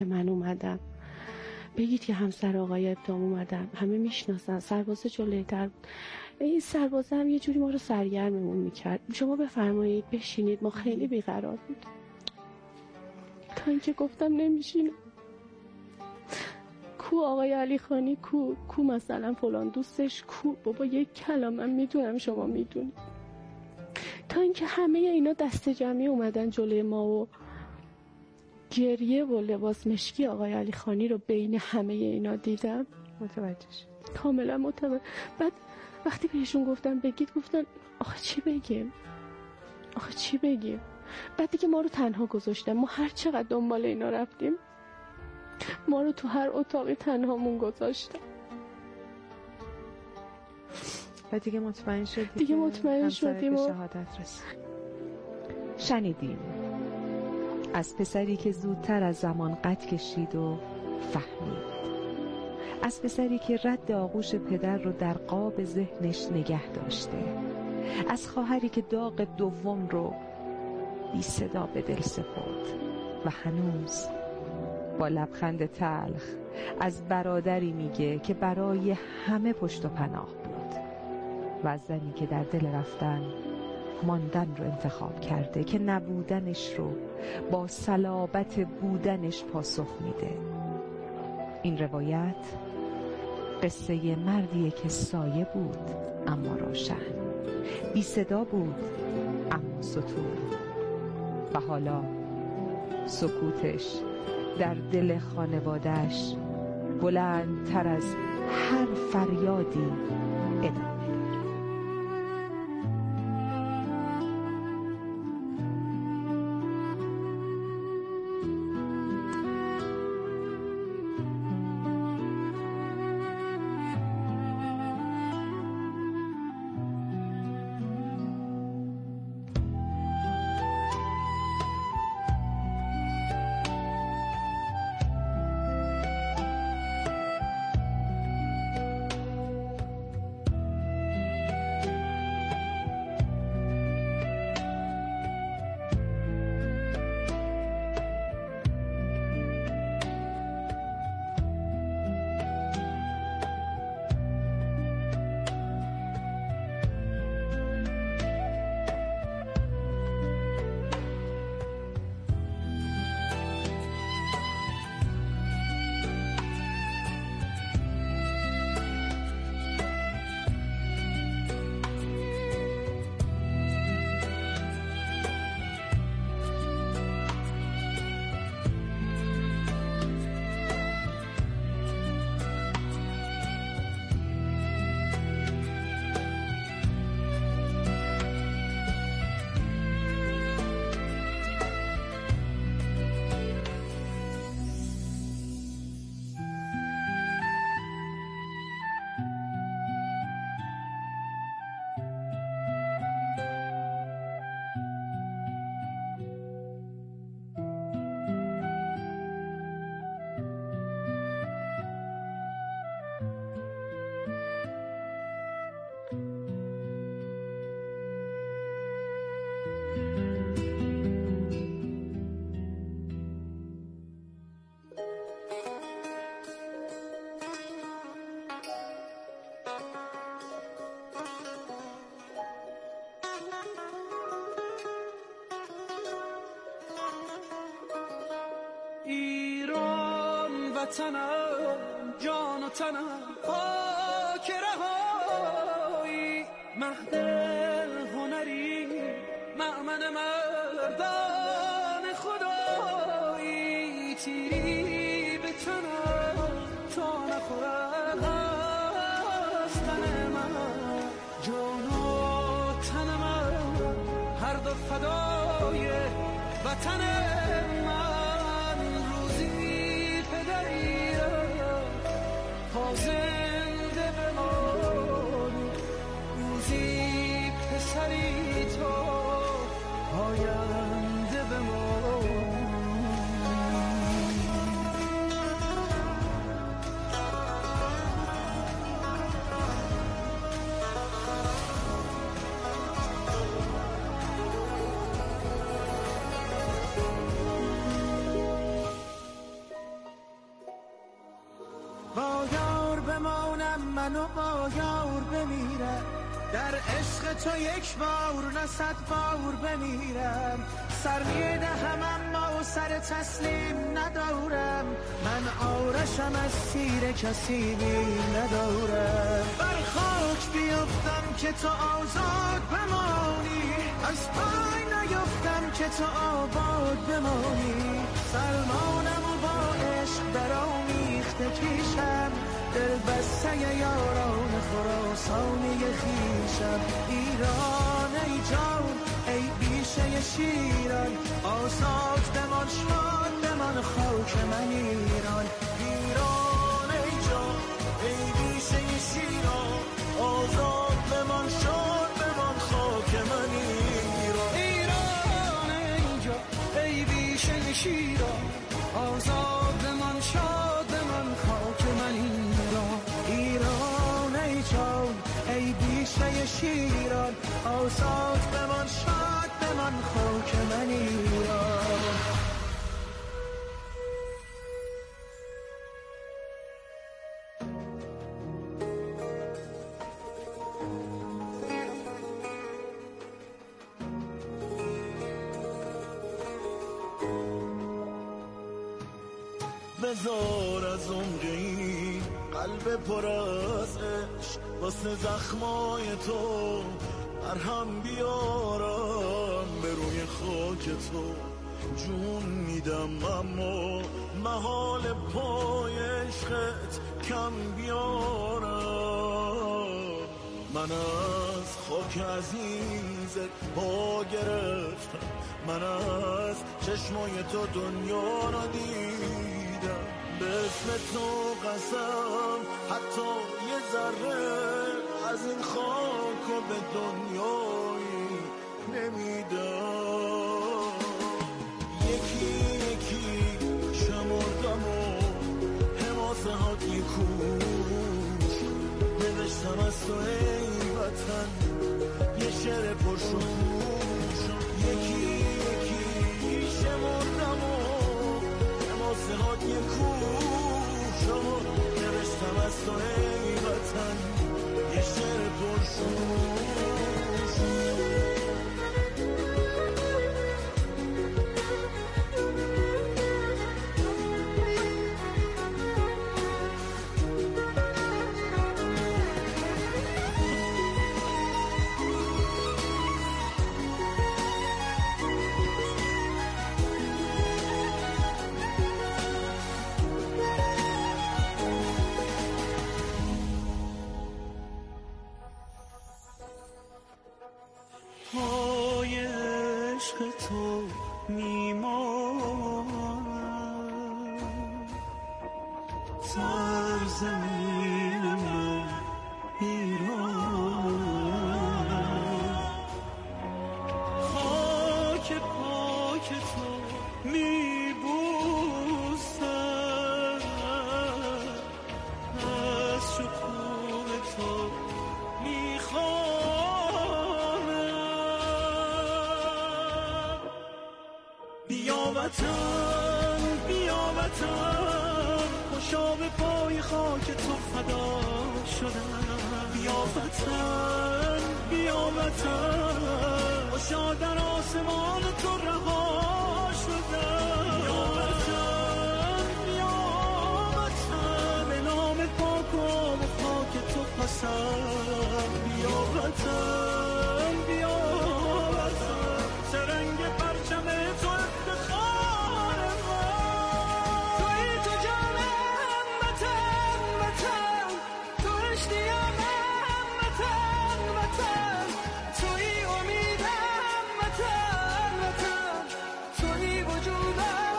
من اومدم. بگید که همسر آقای ابدام اومدم، همه میشناسن، سرباز جلوی در بود. این سربازه هم یه جوری ما رو سرگرممون میکرد. شما بفرمایید بشینید، ما خیلی بیقرار بود تا اینکه گفتم نمیشینم. کو آقای علی خانی، کو مثلا فلان دوستش کو. بابا یک کلام من میدونم شما میدونید. تا اینکه همه اینا دست جمعی اومدن جلوی ما و گریه و لباس مشکی آقای علی خانی رو بین همه اینا دیدم. متوجه شد. کاملا متوجه. بعد وقتی بهشون گفتم بگید، گفتن آخه چی بگیم. بعد دیگه ما رو تنها گذاشتن. ما هر چقدر دنبال اینا رفتیم، ما رو تو هر اتاقی تنهامون گذاشتن. و دیگه مطمئن شدیم و شهادت رسید. شنیدیم از پسری که زودتر از زمان قد کشید و فهمید، از پسری که رد آغوش پدر رو در قاب ذهنش نگه داشته، از خواهری که داغ دوم رو بی صدا به دل سپرد و هنوز با لبخند تلخ از برادری میگه که برای همه پشت و پناه بود و از زنی که در دل رفتن ماندن رو انتخاب کرده که نبودنش رو با صلابت بودنش پاسخ میده. این روایت قصه مردیه که سایه بود اما روشن، بی صدا بود اما ستون، و حالا سکوتش در دل خانواده‌اش بلندتر از هر فریادی ادامه. وطنم جان و تنم خاک رهایی، مهد هنری مأمن مردان خدایی، تیری به تنم تا نخورد از تن من، جان و تنم هر دو فدای وطن من. روزی پدری پا زنده بمان، روزی پسری تو پاینده بمان. یار بمانم منو با یار بمیرم، در عشق تو یک بار نه 100 بار بمیرم، سر میدهم اما سر تسلیم ندارم، من آرشم از تیر کسی بی ندارم، بر خاک بیفتم که تو آزاد بمانی، از پای نیفتم که تو آباد بمانی، سلمانم و با عشق در آمیخته پیشم، دل بسته یاران خراسانی خیشم، ایران ای جان ای بیشه شیران، آزاد بمان شاد بمان خاک من ایران، ایران ای جان ای بیشه شیران، آزاد بمان شاد بمان خاک من ایران، ایران ای جان ای بیشه شیران، آزاد بمان شاد بمان خاک من ایران، ایران ای جان ای بیشه شیران، آزاد بمان شاد بمان خاک من ایران. بذار از عمق این قلب پر از عشق واسه زخمای تو مرهم بیارم، به روی خاک تو جون میدم اما محال پای عشقت کم بیارم، من از خاک عزیزت پا گرفتم، من از چشمای تو دنیا را دیدم، به اسم تو قسم حتی یه ذره از این خاک و به دنیایی نمیدم، یکی یکی شمردم و حماسه ها کوش نوشتم از تو ای وطن یه شعر پرشکوش، یکی یکی شمردم و حماسه ها کوش نوشتم از تو ای وطن یه شعر پرشکوش. پای عشق تو میمانم، سرزمین من ایران، خاک پاک تو میبوسم، از شکوه تو میخوانم، بیا وطن بیا وطن خوشا به پای خاک تو فدا شدم، بیا وطن بیا وطن خوشا در آسمان تو رها شدم، بیا وطن بیا وطن به نام پاک و خاک تو پسند، بیا وطن بیا وطن سرنگ پرچم تو افتخار من، توی تو جانم وطن وطن، تو اشتیاقم وطن وطن، توی امیدم وطن وطن، توی وجودم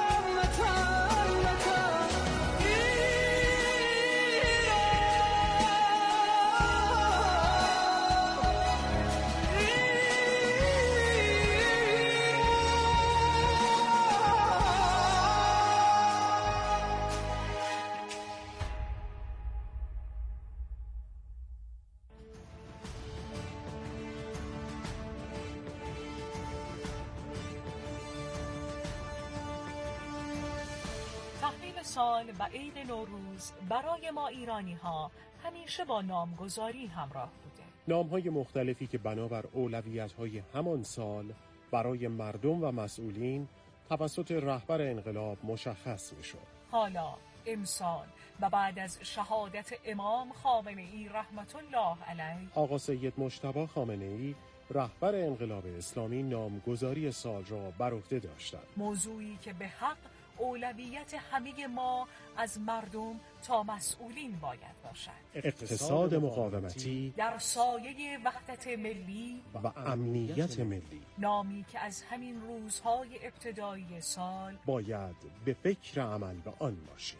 سال و عید نوروز برای ما ایرانی ها همیشه با نامگذاری همراه بوده. نام‌های مختلفی که بنابر اولویت‌های همان سال برای مردم و مسئولین توسط رهبر انقلاب مشخص می‌شد. حالا امسال و بعد از شهادت امام خامنه‌ای رحمت الله علیه، آقا سید مجتبی خامنه‌ای رهبر انقلاب اسلامی نامگذاری سال را بر عهده داشتند. موضوعی که به حق اولویت همه ما از مردم تا مسئولین باید باشد. اقتصاد مقاومتی در سایه وحدت ملی و امنیت ملی، نامی که از همین روزهای ابتدایی سال باید به فکر عمل به آن باشیم.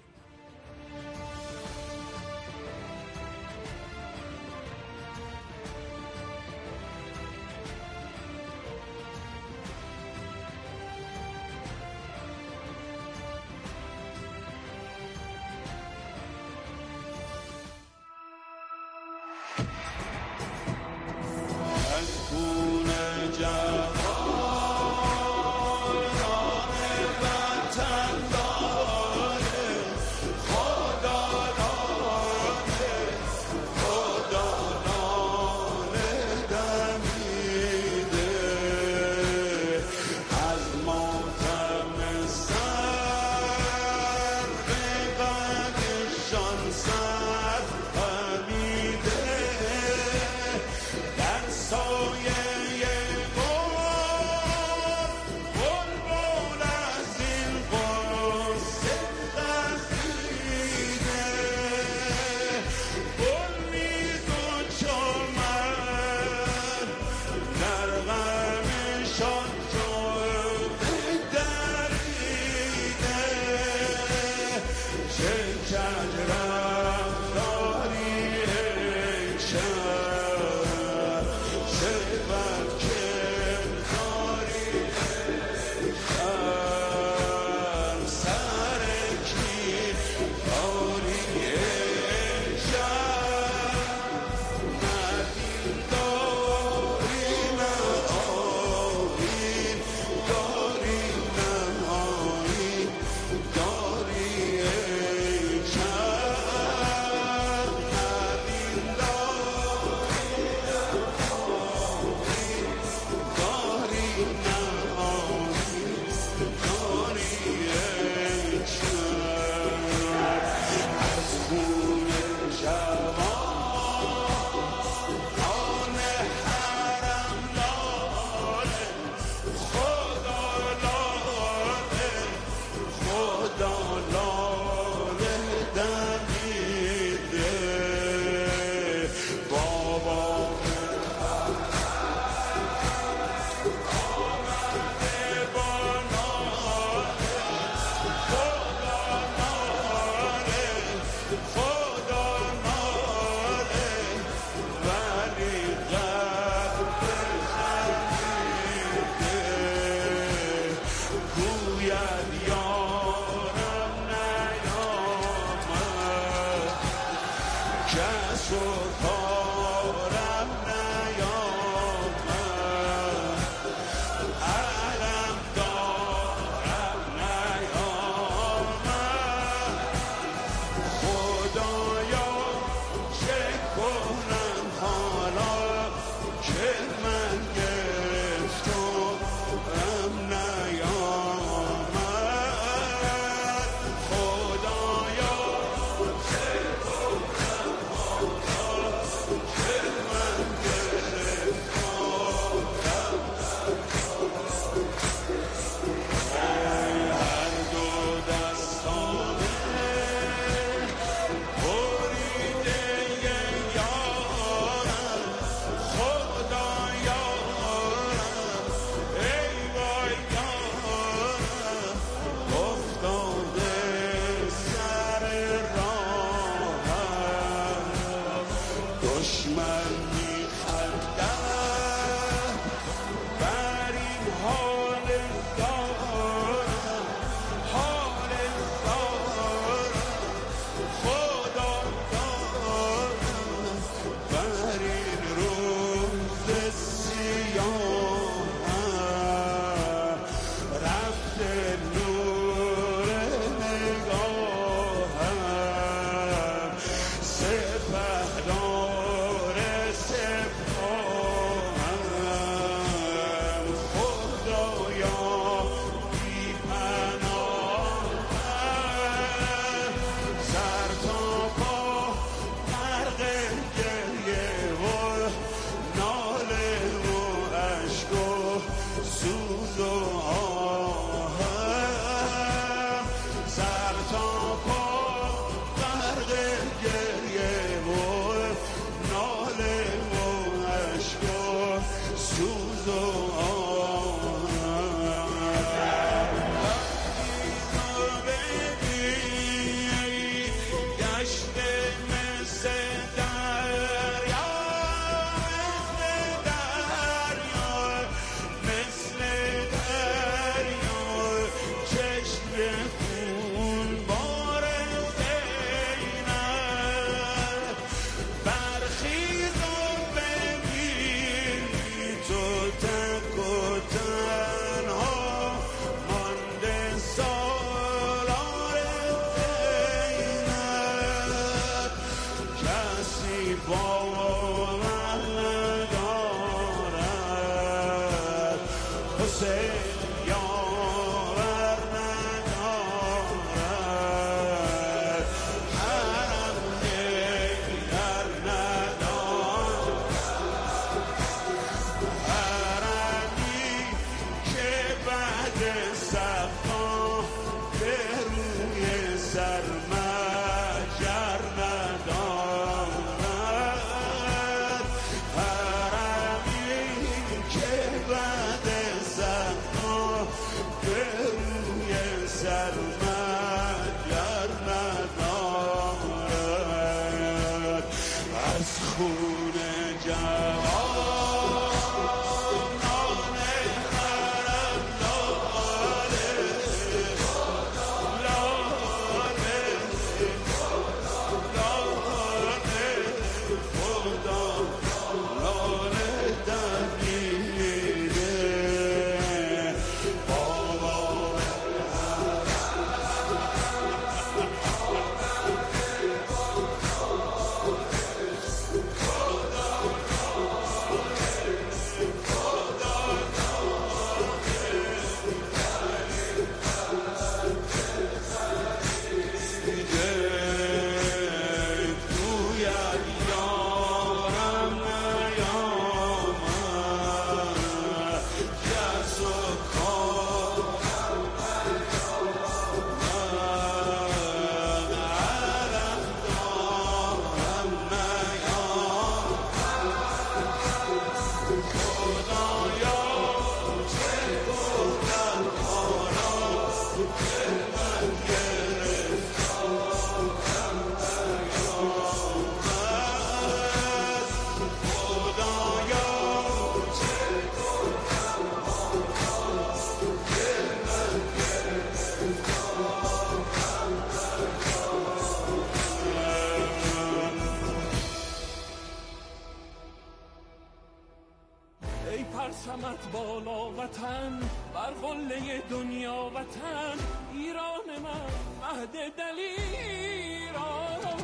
آمد بالا وطن، بر قله دنیا وطن، ایران من مهد دلیران.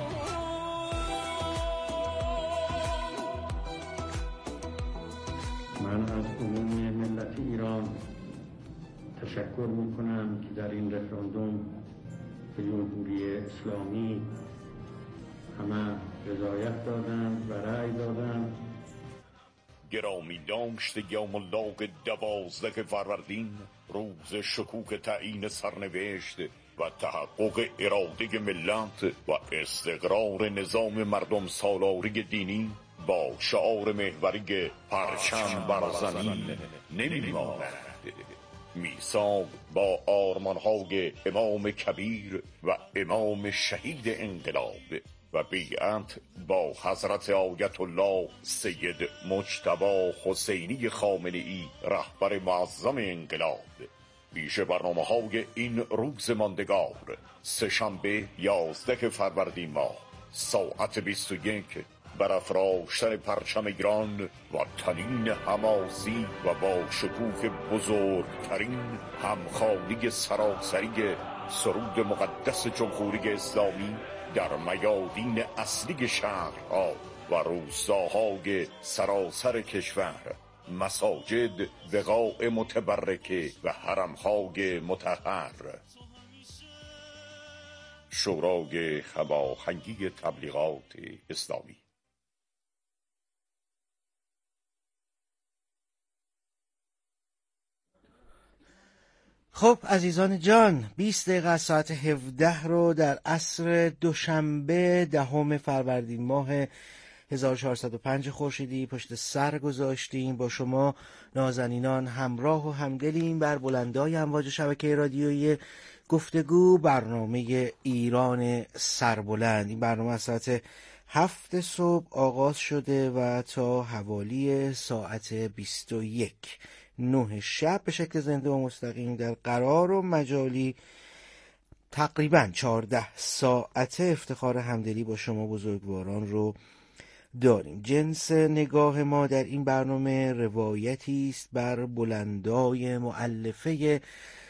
من از عموم ملت ایران تشکر میکنم که در این رفراندوم به جمهوری اسلامی همه رضایت دادند و رأی دادند. گرامی داشت یوم الله 12 فروردین، روز شکوک تعیین سرنوشت و تحقق اراده ملت و استقرار نظام مردم سالاری دینی با شعار محوری پرچم برزمین نمیماند. میثاق با آرمانهای امام کبیر و امام شهید انقلاب و بیعت با حضرت آیت الله سید مجتبی حسینی خامنه‌ای رهبر معظم انقلاب. پیش برنامه‌های این روز ماندگار، سه‌شنبه 11 فروردین ماه ساعت 21 برافراشتن پرچم ایران و تنین حماسی و با شکوه بزرگترین همخوانی سراسری سرود مقدس جمهوری اسلامی در میادین اصلی شهرها و روستاهای سراسر کشور، مساجد، بقاع متبرکه و حرمهای مطهر. شورای هماهنگی تبلیغات اسلامی. خب عزیزان جان، 20 دقیقه از ساعت 17 رو در عصر دوشنبه 10 فروردین ماه 1405 خورشیدی پشت سر گذاشتیم. با شما نازنینان همراه و همدلیم بر بلندای امواج شبکه رادیویی گفتگو، برنامه ایران سربلند. این برنامه از ساعت 7 صبح آغاز شده و تا حوالی ساعت 21:09 شب به شکل زنده و مستقیم در قرار و مجالی تقریبا 14 ساعته افتخار همدلی با شما بزرگواران رو داریم. جنس نگاه ما در این برنامه روایتی است بر بلندای مؤلفه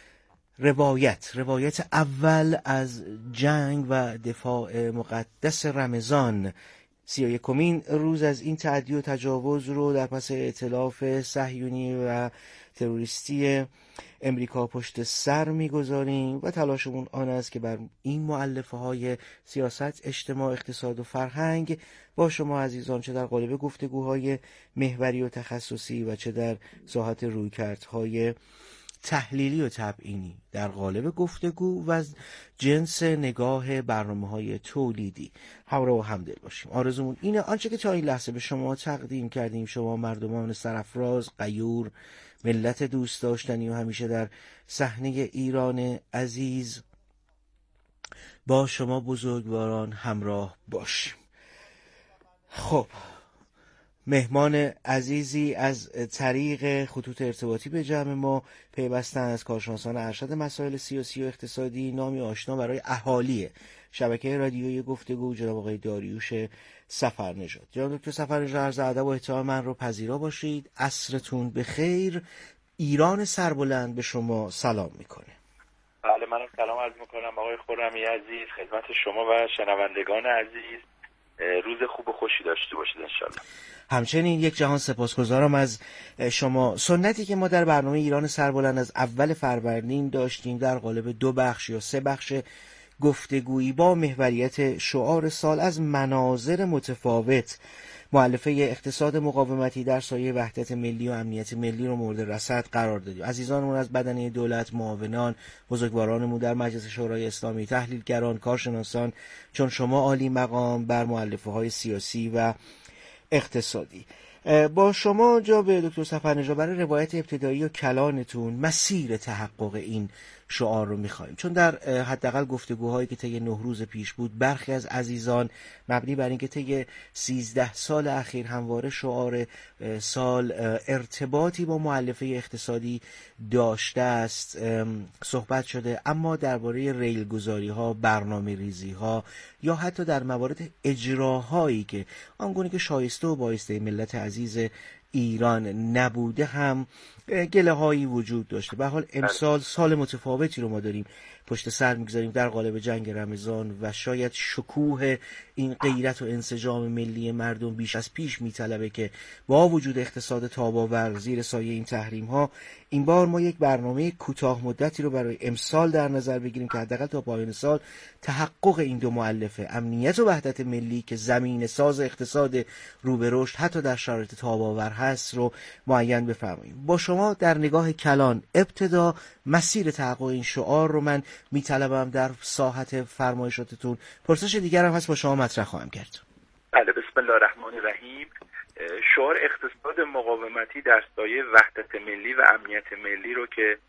روایت اول از جنگ و دفاع مقدس رمضان، 31مین روز از این تعدی و تجاوز رو در پس ائتلاف صهیونی و تروریستی امریکا پشت سر میگذاریم و تلاشمون آن است که بر این مؤلفه های سیاست، اجتماع، اقتصاد و فرهنگ با شما عزیزان، چه در قالب گفتگوهای محوری و تخصصی و چه در ساحت رویکردهای تحلیلی و تبیینی در قالب گفتگو و از جنس نگاه برنامه‌های تولیدی همراه و همدل باشیم. آرزومون اینه آنچه که تا این لحظه به شما تقدیم کردیم، شما مردمان سرافراز، غیور، ملت دوست داشتنی و همیشه در صحنه ایران عزیز، با شما بزرگواران همراه باشیم. خب، مهمان عزیزی از طریق خطوط ارتباطی به جمع ما پیوستن از کارشناسان ارشد مسائل سیاسی و اقتصادی، نامی آشنا برای اهالی شبکه رادیویی گفتگو، جناب آقای داریوش سفرنژاد. جناب دکتر سفرنژاد، عرض ادب و احترام من رو پذیرا باشید. عصرتون بخیر. ایران سربلند به شما سلام میکنه. بله، منم سلام عرض میکنم آقای خرمی عزیز خدمت شما و شنوندگان عزیز. روز خوب و خوشی داشته باشید انشالله. همچنین یک جهان سپاسگزارم از شما. سنتی که ما در برنامه ایران سربلند از اول فروردین داشتیم در قالب 2 بخش یا 3 بخش گفتگویی با محوریت شعار سال از مناظر متفاوت، مؤلفه اقتصاد مقاومتی در سایه وحدت ملی و امنیت ملی رو مورد رصد قرار دادیم. عزیزانمون از بدنه دولت، معاونان، بزرگوارانمون در مجلس شورای اسلامی، تحلیلگران، کارشناسان چون شما عالی مقام بر مؤلفه های سیاسی و اقتصادی. با شما جا به دکتر سفرنژاد برای روایت ابتدایی و کلانتون مسیر تحقق این شعار رو می‌خوایم، چون در حداقل گفتگوهایی که طی 9 روز پیش بود، برخی از عزیزان مبنی بر اینکه طی 13 سال اخیر همواره شعار سال ارتباطی با مؤلفه اقتصادی داشته است صحبت شده، اما درباره ریلگذاری‌ها، برنامه‌ریزی‌ها یا حتی در موارد اجراهایی که آنگونه که شایسته و بایسته ملت عزیز ایران نبوده هم گله هایی وجود داشته. به حال امسال سال متفاوتی رو ما داریم پشت سر میگذاریم در قالب جنگ رمضان و شاید شکوه این غیرت و انسجام ملی مردم بیش از پیش میطلبه که با وجود اقتصاد تاباور زیر سایه این تحریم ها این بار ما یک برنامه کوتاه مدتی رو برای امسال در نظر بگیریم که حداقل تا پایان سال تحقق این دو مؤلفه، امنیت و وحدت ملی که زمین ساز اقتصاد رو به رشد حتی در شرایط تاباور هست رو معین بفرماییم. با شما در نگاه کلان ابتدا مسیر تحقق این شعار رو من میطلبم در ساحت فرمایشاتتون. پرسش دیگرم هست با شما مطرح خواهم کرد. بله، بسم الله الرحمن الرحیم. شعار اقتصاد مقاومتی در سایه وحدت ملی و امنیت ملی رو که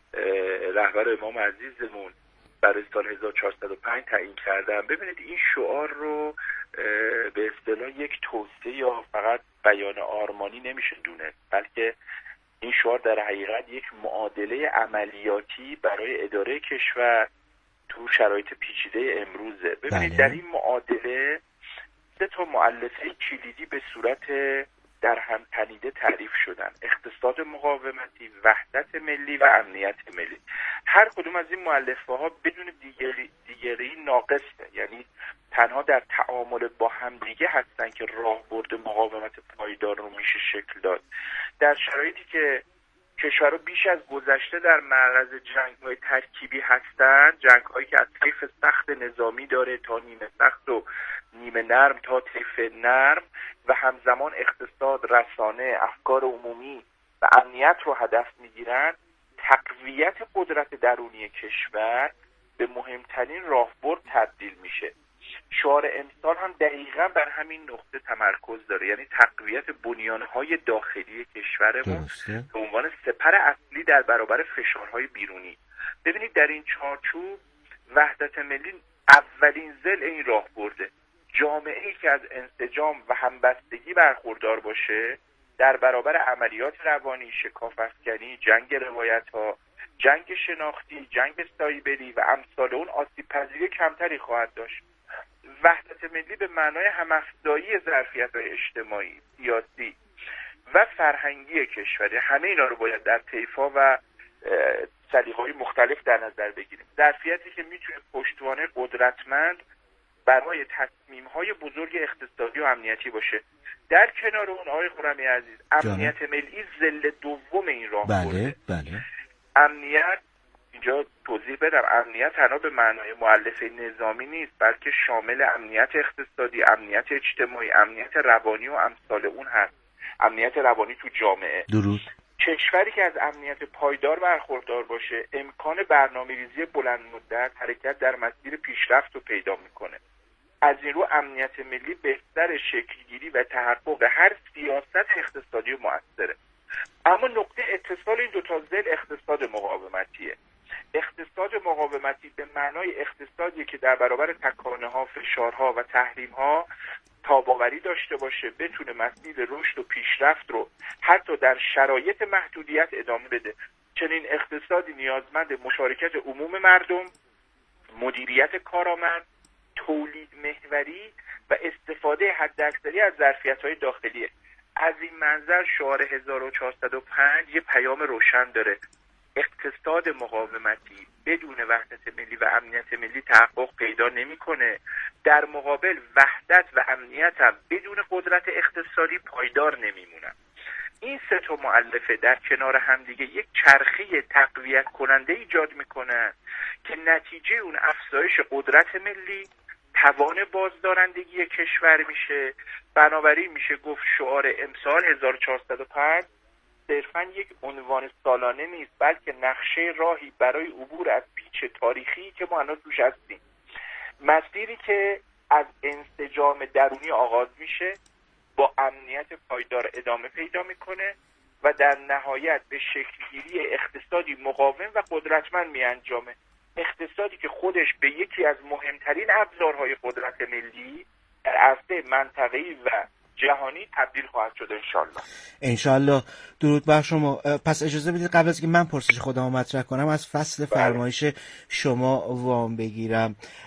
رهبر امام عزیزمون برای سال 1405 تعیین کردن، ببینید این شعار رو به اصطلاح یک توصیه یا فقط بیان آرمانی نمیشه دونست، بلکه این شعار در حقیقت یک معادله عملیاتی برای اداره کشور تو شرایط پیچیده امروزه. ببینید در این معادله 3 مؤلفه کلیدی به صورت در هم تنیده تعریف شدن: اقتصاد مقاومتی، وحدت ملی و امنیت ملی. هر کدوم از این مؤلفه ها بدون دیگری ناقصه، یعنی تنها در تعامل با هم دیگه هستن که راهبرد مقاومت پایدار رو میشه شکل داد. در شرایطی که کشورها بیش از گذشته در معرض جنگ‌های ترکیبی هستند، جنگ‌هایی که از طیف سخت نظامی داره تا نیمه سخت و نیمه نرم تا طیف نرم و همزمان اقتصاد، رسانه، افکار عمومی و امنیت رو هدف میگیرند، تقویت قدرت درونی کشور به مهمترین راهبرد تبدیل میشه. شعار امسال هم دقیقاً بر همین نقطه تمرکز داره، یعنی تقویت بنیانهای داخلی کشورمون به عنوان سپر اصلی در برابر فشارهای بیرونی. ببینید در این چارچوب وحدت ملی اولین ضلع این راهبرده. جامعه‌ای که از انسجام و همبستگی برخوردار باشه در برابر عملیات روانی، شکاف‌افکنی، جنگ روایت‌ها، جنگ شناختی، جنگ سایبری و امثال اون آسیب‌پذیری کمتری خواهد داشت. وحدت ملی به معنای هم‌افزایی ظرفیت‌های اجتماعی، سیاسی و فرهنگی کشوری، همه اینا رو باید در طیف‌ها و سلیقه‌های مختلف در نظر بگیریم. ظرفیتی که میتونه پشتوانه قدرتمند برای تصمیم‌های بزرگ اقتصادی و امنیتی باشه. در کنار اون آقای خرمی عزیز، امنیت ملی ضلع دوم این راهبرده. بله. امنیت، اینجا توضیح بدم، امنیت تنها به معنای مؤلفه نظامی نیست، بلکه شامل امنیت اقتصادی، امنیت اجتماعی، امنیت روانی و امثال اون هست. امنیت روانی تو جامعه. درست. کشوری که از امنیت پایدار برخوردار باشه، امکان برنامه‌ریزی بلند مدت، حرکت در مسیر پیشرفت رو پیدا میکنه. از این رو امنیت ملی بهتر شکلگیری و تحقق هر سیاست اقتصادی مؤثره. اما نقطه اتصال این 2 ضلع اقتصاد مقاومتیه. اقتصاد مقاومتی به معنای اقتصادی که در برابر تکانه‌ها، فشارها و تحریم‌ها تاباوری داشته باشه، بتونه مسیر رشد و پیشرفت رو حتی در شرایط محدودیت ادامه بده. چنین اقتصادی نیازمند مشارکت عموم مردم، مدیریت کارآمد، تولید محوری و استفاده حداکثری از ظرفیت‌های داخلیه. از این منظر شعار 1405 یه پیام روشن داره: اقتصاد مقاومتی بدون وحدت ملی و امنیت ملی تحقق پیدا نمی‌کنه. در مقابل وحدت و امنیت هم بدون قدرت اقتصادی پایدار نمیمونن. این 3 مؤلفه در کنار همدیگه یک چرخه تقویت کننده ایجاد میکنن که نتیجه اون افزایش قدرت ملی، توان بازدارندگی کشور میشه. بنابراین میشه گفت شعار امسال 1405 صرفاً یک عنوان سالانه نیست، بلکه نقشه راهی برای عبور از پیچ تاریخی که ما الان توش هستیم. مسیری که از انسجام درونی آغاز میشه، با امنیت پایدار ادامه پیدا میکنه و در نهایت به شکلگیری اقتصادی مقاوم و قدرتمند میانجامه. اقتصادی که خودش به یکی از مهمترین ابزارهای قدرت ملی در عرصه منطقه‌ای و جهانی تبدیل خواهد شد انشالله. درود بر شما. پس اجازه بدید قبل از که من پرسش خودم رو مطرح کنم از فصل فرمایش شما وام بگیرم.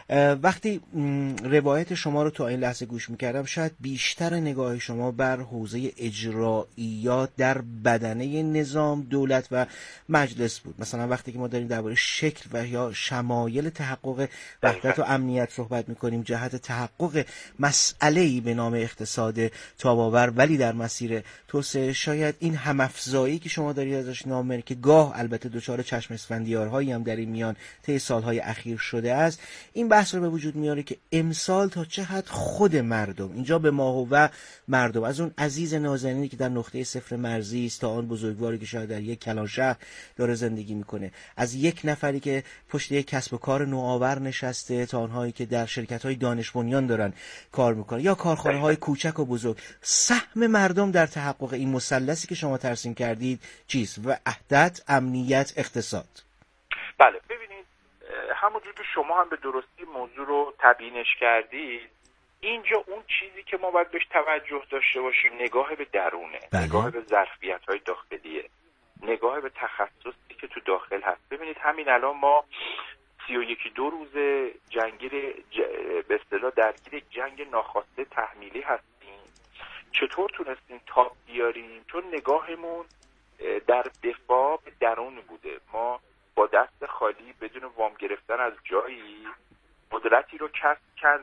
وقتی روایت شما رو تا این لحظه گوش میکردم شاید بیشتر نگاه شما بر حوزه اجرائیات در بدنه نظام، دولت و مجلس بود. مثلا وقتی که ما داریم درباره شکل و یا شمایل تحقق وحدت و امنیت صحبت میکنیم، جهت تحقق مسئله‌ای به نام اقتصاد تاباور ولی در مسیر توسعه، شاید این همافزایی که شما دارید ازش نام میبرید که گاه البته دچار چشم اسفندیارهایی هم در این میان طی سالهای اخیر شده است، این بحث رو به وجود میاره که امسال تا چه حد خود مردم، اینجا به ما و مردم، از اون عزیز نازنینی که در نقطه صفر مرزی است تا آن بزرگواری که شاید در یک کلانشهر داره زندگی میکنه، از یک نفری که پشت یک کسب و کار نوآور نشسته تا آنهایی که در شرکت‌های دانش بنیان دارن کار میکنن یا کارخانه‌های کوچک و بزرگ، سهم مردم در تحقق این مثلثی که شما ترسیم کردید چیست؟ وحدت، امنیت، اقتصاد. بله، ببینید همونجور که شما هم به درستی موضوع رو تبیینش کردید، اینجا اون چیزی که ما باید بهش توجه داشته باشیم نگاه به درونه، نگاه به ظرفیت‌های داخلیه، نگاه به تخصصی که تو داخل هست. ببینید همین الان ما 31-2 روز به اصطلاح درگیر جنگ ناخواسته تحمیلی هستیم. چطور تونستیم تاب بیاریم؟ چون نگاهمون در دفاع به درون بوده. ما با دست خالی بدون وام گرفتن از جایی قدرتی رو کسب کردیم